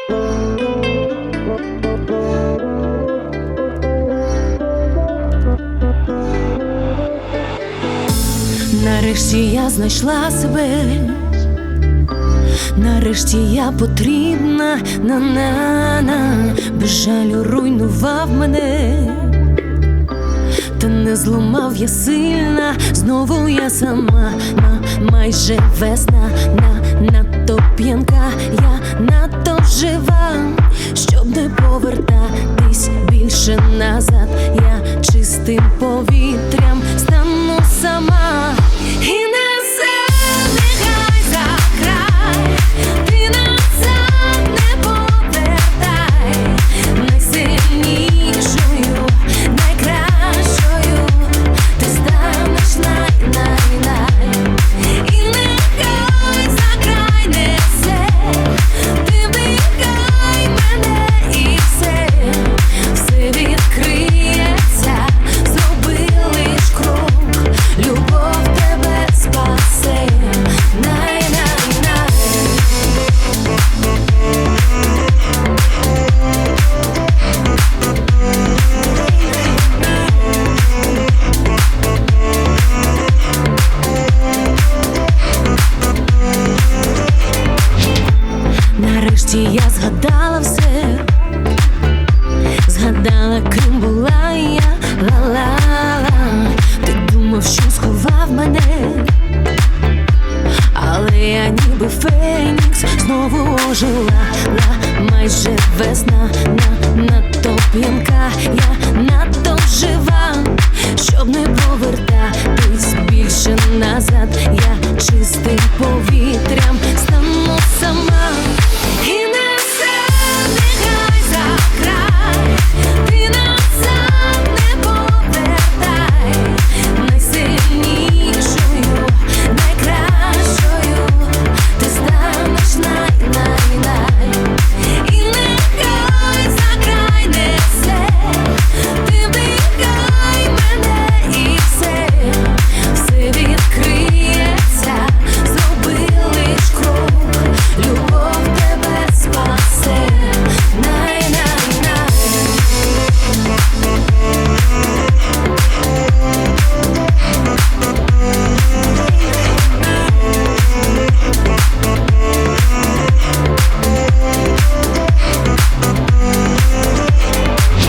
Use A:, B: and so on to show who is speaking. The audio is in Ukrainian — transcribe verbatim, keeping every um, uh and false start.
A: Нарешті я знайшла себе, нарешті я потрібна, на-на-на. Без жалю руйнував мене, та не зламав я сильна. Знову я сама, на майже весна, на надто п'янка, я надто жива, щоб не повертатись більше назад. Я чистим повітрям стану сама. І несе нехай за край, ти назад не повертай. Найсильнішою, найкращою ти станеш най-най-най. І нехай за край несе, ти вдихай мене і все, все відкриється. Зроби лиш крок, любов тебе спасе. Най-най-най. Нарешті я згадала все, згадала, ким була я, ла-ла-ла. Ти думав, що сховав мене, але я ніби фенікс знову ожила. Ла, майже весна, на надто п'янка, я надто жива, щоб не повертатись більше назад. Я чистий повітря.